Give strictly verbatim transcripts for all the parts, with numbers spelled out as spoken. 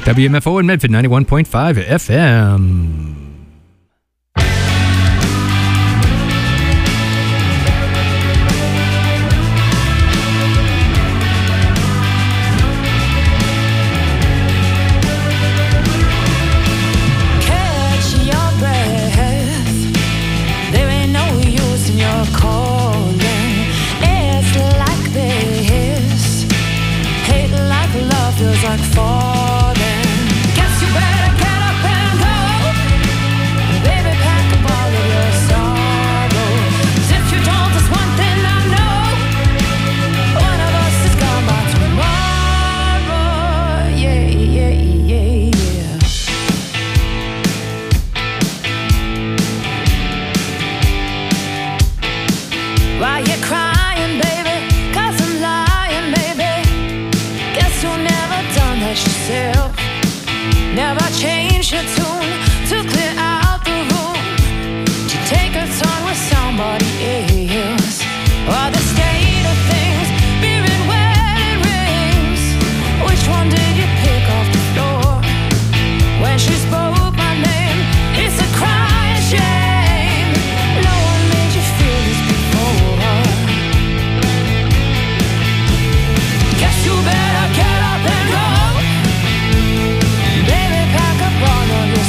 W M F O in Medford, ninety-one point five F M. Like falling. Guess you better get up and go. Baby, pack up all of your sorrows. If you don't, there's one thing I know. One of us is gone by tomorrow. Yeah, yeah, yeah, yeah. Why you crying, baby? 'Cause I'm lying, baby. Guess you'll never done that yourself. Never change your tune to clear out the room, to take a turn with somebody else. Or the state of things, beer and wedding rings. Which one did you pick off the floor? When she spoke my name, it's a crying shame. No one made you feel this before. Guess you better get up and go. Baby, pack up all of your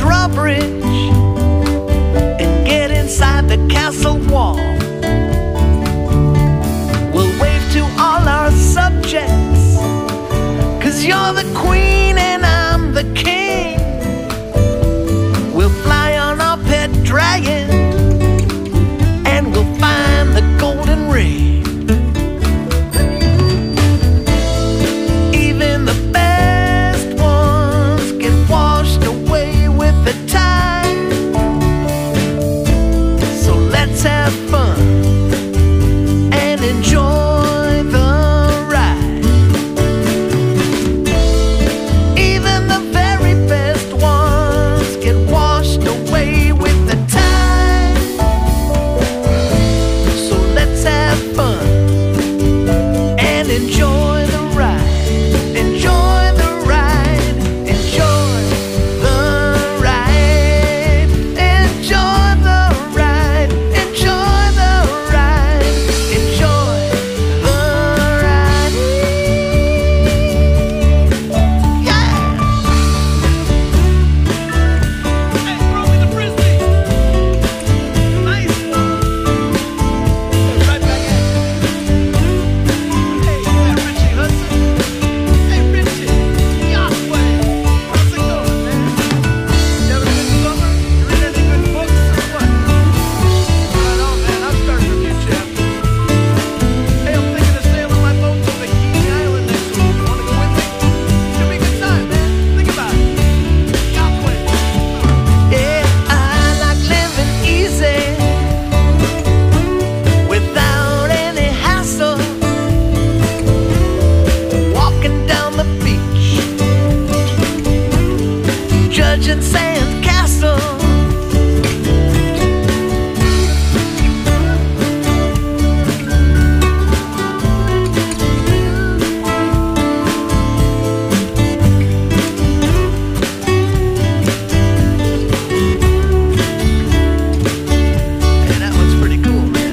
drawbridge and get inside the castle wall. We'll wave to all our subjects, 'cause you're the queen and I'm the king. We'll fly on our pet dragon and we'll find the golden ring. Even the best ones get washed away with the tide. So let's have fun and enjoy the ride. Even the very best ones get washed away with the tide. So let's have fun and enjoy the ride. Enjoy the ride. Enjoy the ride. Enjoy the ride. Enjoy the ride. Enjoy the ride. Yeah. Hey, throw me the frisbee. Nice. Right back at you. Hey, yeah, Richie Hudson. Hey, Richie. Yahweh. How's it going, man? You having a good summer? You read any good books or what? Right on, man. I'm starting a new chapter. Hey, I'm thinking of sailing my boat to Bikini Island next week. Wanna go with me? It's gonna be a good time, man. Think about it. Yahweh. Yeah, I like living easy without any hassle. Walking down the beach, judging sand castles. And that one's pretty cool, man.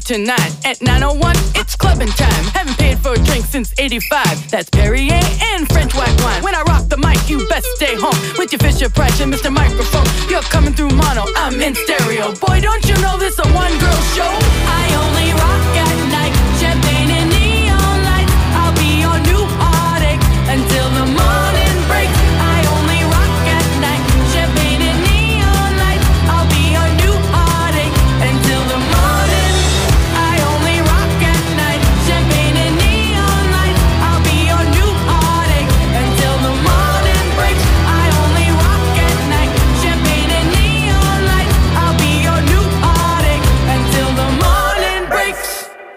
tonight. At nine oh one, it's clubbing time. Haven't paid for a drink since eighty-five. That's Perrier and French white wine. When I rock the mic, you best stay home with your Fisher Price and Mister Microphone. You're coming through mono, I'm in stereo. Boy, don't you know this a one-girl show? I only rock at night. Champagne and neon lights. I'll be your new heartache until the morning breaks. I only rock at night. Champagne and neon lights. I'll be your new heartache until the morning. I only rock at night. Champagne and neon lights. I'll be your new heartache until the morning breaks. I only rock at night. Champagne and neon lights. I'll be your new heartache until the morning breaks.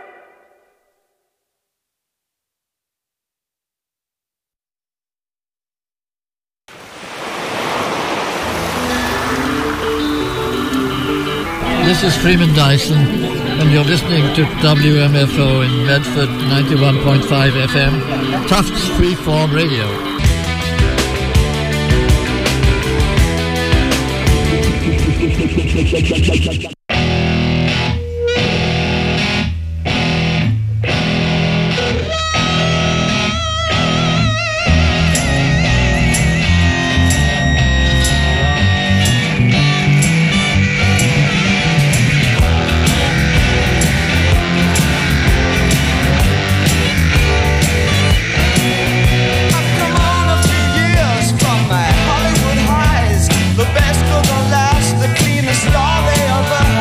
This is Freeman Dyson, and you're listening to W M F O in Medford, ninety-one point five F M, Tufts Freeform Radio. The best of the last, the cleanest law they ever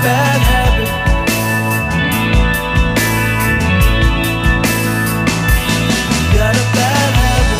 bad habit. Got a bad habit.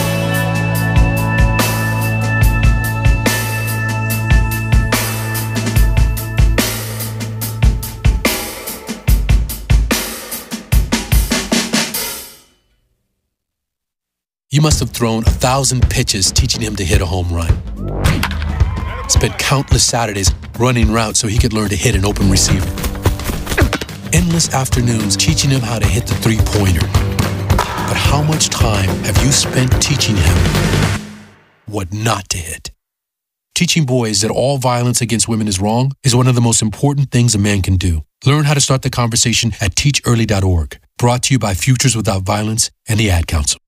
You must have thrown a thousand pitches teaching him to hit a home run. Spent countless Saturdays running routes so he could learn to hit an open receiver. Endless afternoons teaching him how to hit the three-pointer. But how much time have you spent teaching him what not to hit? Teaching boys that all violence against women is wrong is one of the most important things a man can do. Learn how to start the conversation at teach early dot org. Brought to you by Futures Without Violence and the Ad Council.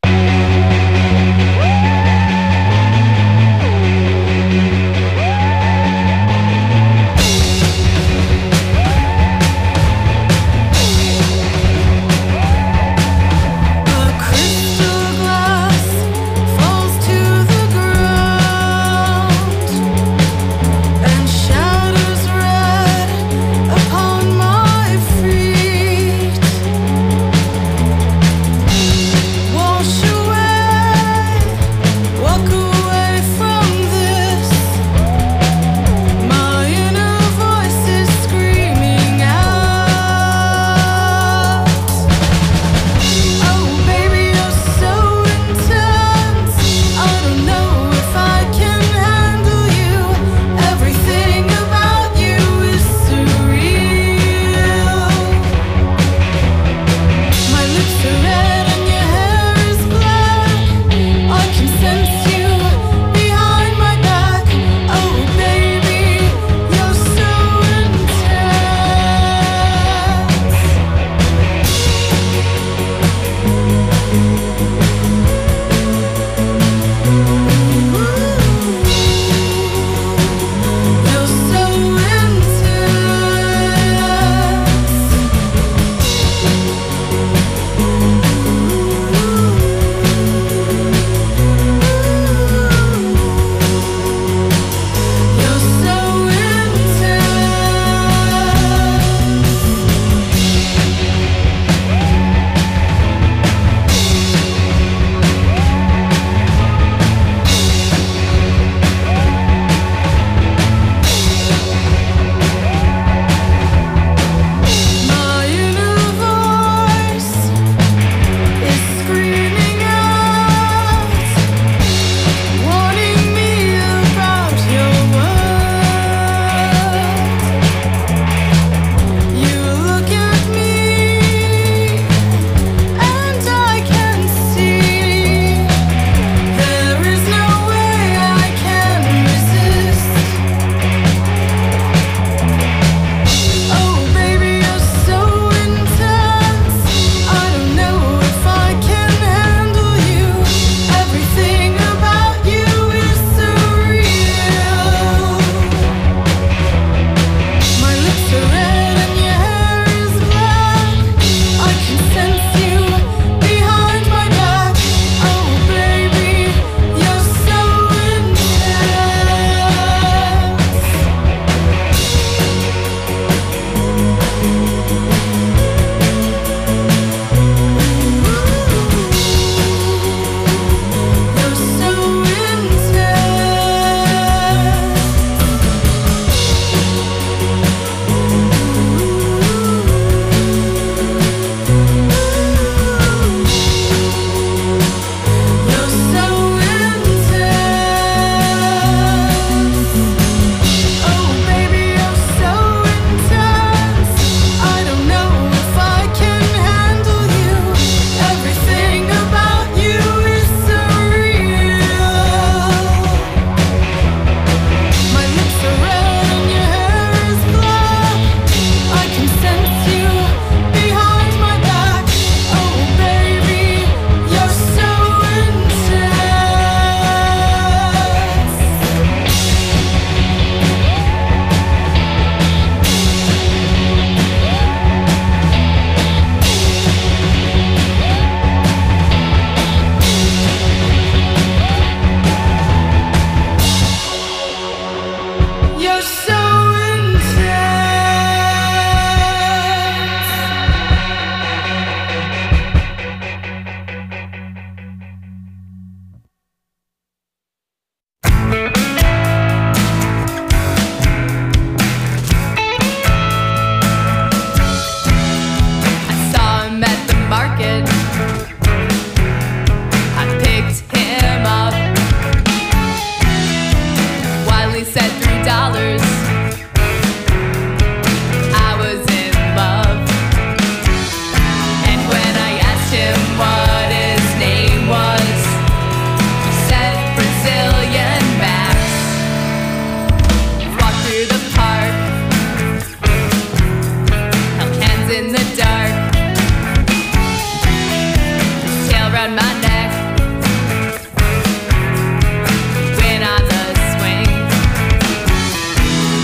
Wash away dollars. I was in love. And when I asked him what his name was, he said Brazilian Max. Walked through the park, held hands in the dark, his tail around my neck, went on the swing.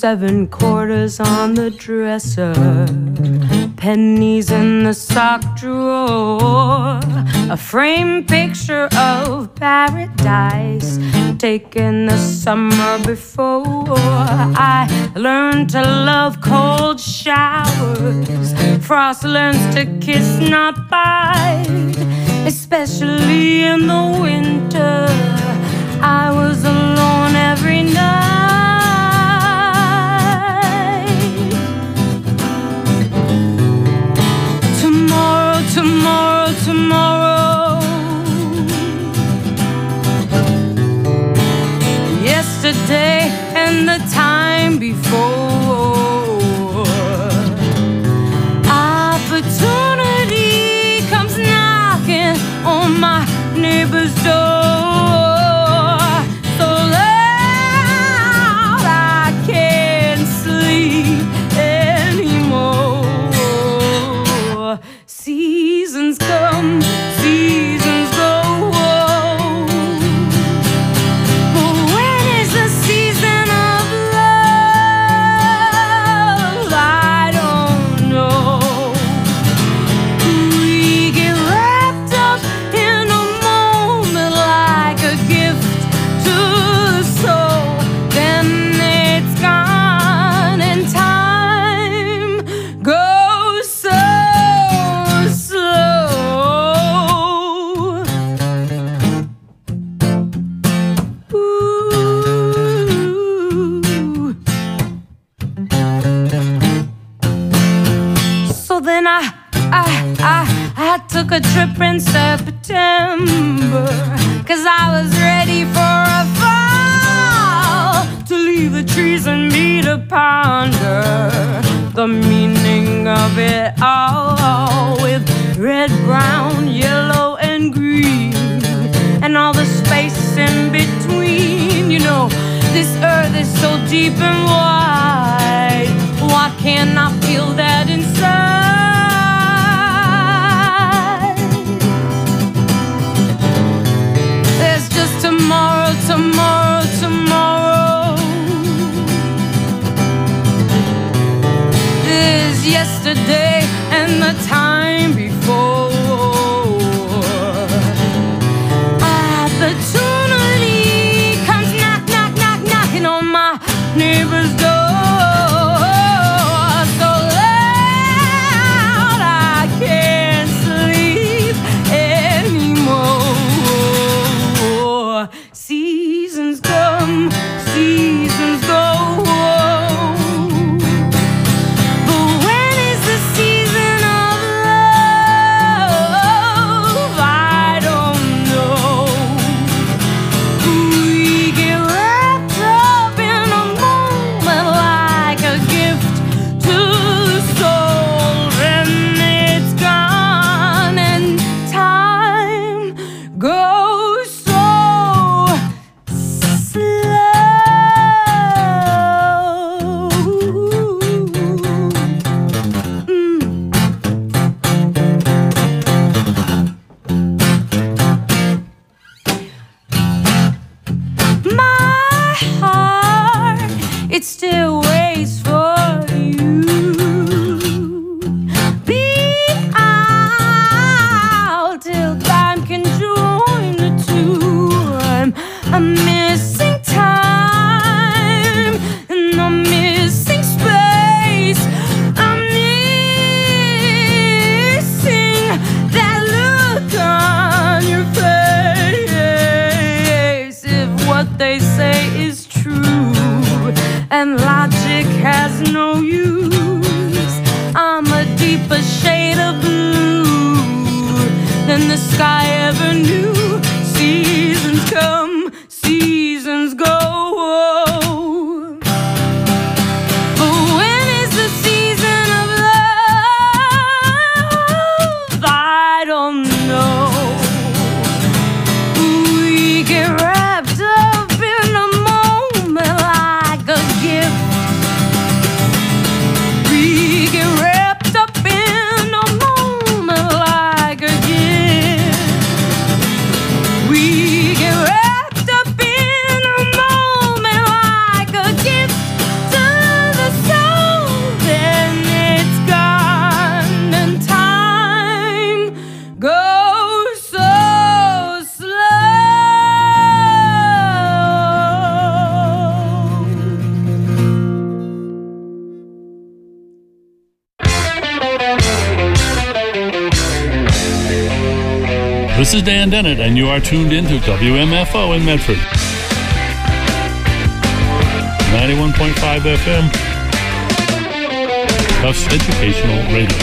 seven quarters on the dresser, pennies in the sock drawer, a framed picture of paradise taken the summer before. I learned to love cold showers. Frost learns to kiss, not bite, especially in the winter. I was alone every night. Tomorrow, tomorrow, tomorrow. Yesterday and the time before. Opportunity comes knocking on my neighbor's door. So loud I can't sleep anymore. Seasons come, seasons go. But when is the season of love? I don't know. We get wrapped up in a moment like a gift to the soul. Then it's gone and time goes so slow. Ooh. So then I, I, I, I took a trip in September, 'cause I was ready for a fall, to leave the trees and me to ponder the meaning of it all, with red, brown, yellow, and green, and all the space in between. You know, this earth is so deep and wide. Why can't I feel that inside? There's just tomorrow, tomorrow, tomorrow. There's yesterday and the time before. Opportunity comes knock, knock, knock, knocking on my neighbor's door. So loud I can't sleep anymore. Seasons come, seasons go. But when is the season of love? I don't know. We get wrapped up in a moment like a gift to the soul. Then it's gone and time goes so slow. Mm. My heart, it still waits for you. Be out till time can join the two. I'm, I'm missing time and I'm missing space. I'm missing that look on your face. If what they say is true and logic has no use, I'm a deeper shade of blue than the sky ever knew. Seasons come, seasons go. But when is the season of love? I don't know. We get wrapped up in a moment like a gift. We get wrapped up in a moment like a gift. This is Dan Dennett, and you are tuned into W M F O in Medford. ninety-one point five F M. Tufts Educational Radio.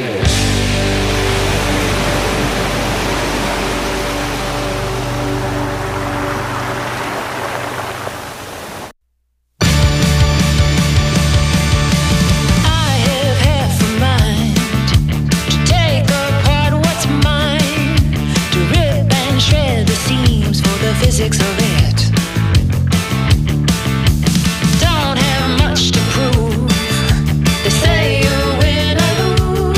Physics of it. Don't have much to prove. They say you win or lose.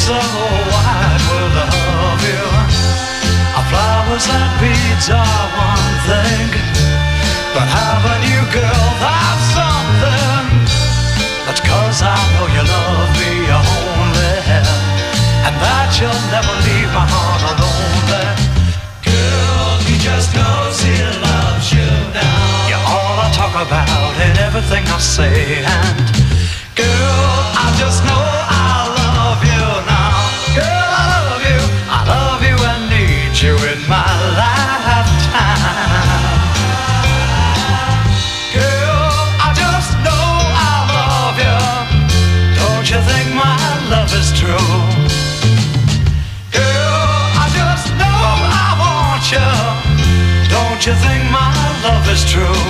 so wide will love you. Our flowers and beads are one thing, but having you, girl, that's something. That's 'cause I know you love me only, and that you'll never leave my heart lonely. Girl, he just knows he loves you now. You're all I talk about in everything I say, and girl, I just know I love you now. Girl, I love you, I love you and need you in my lifetime. Girl, I just know I love you. Don't you think my love is true? Girl, I just know I want you. Don't you think my love is true?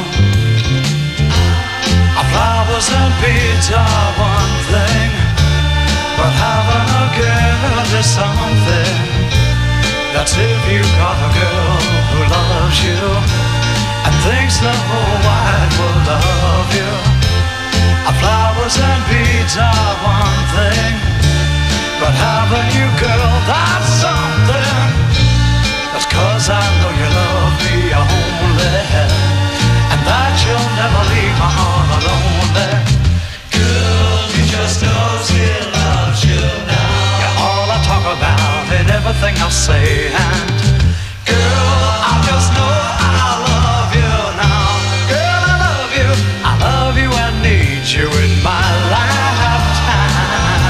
Our flowers and beads are one thing, but having a girl is something. That's if you got a girl who loves you and thinks the whole wide world love you. Our flowers and beads are one thing, but having you, girl, that's something. That's 'cause I know you love me only, and that you'll never leave my heart alone. Girl, he just knows he loves you now. You're all I talk about in everything I say, and girl, I just know I love you now. Girl, I love you, I love you and need you in my lifetime.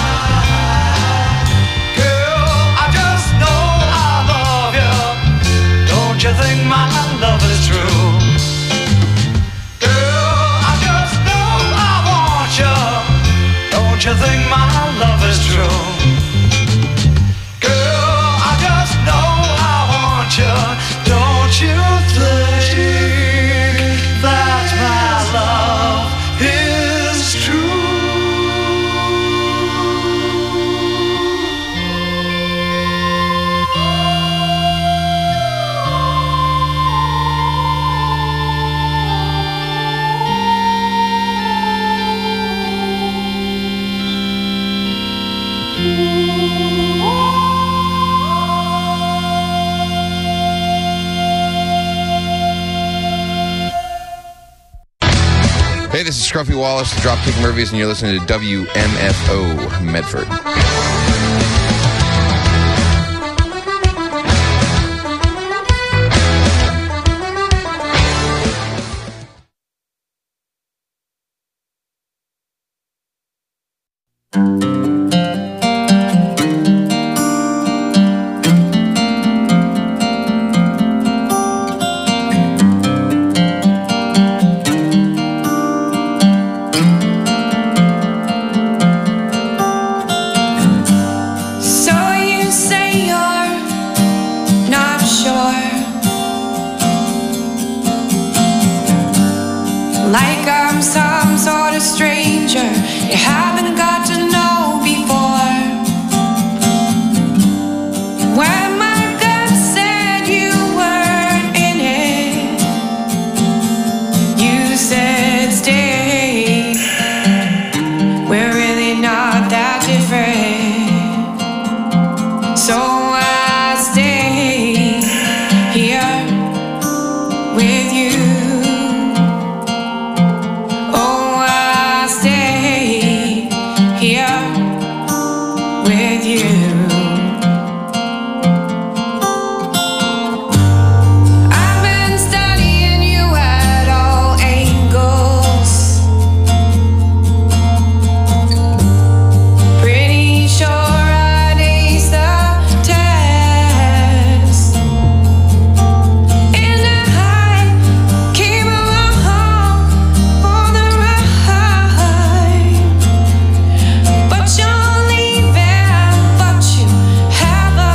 Girl, I just know I love you. Don't you think my love is true? Don't you think my love is true? Girl, I just know I want you. Don't you think that my love is true? Hey, this is Scruffy Wallace, the Dropkick Murphys, and you're listening to W M F O Medford. So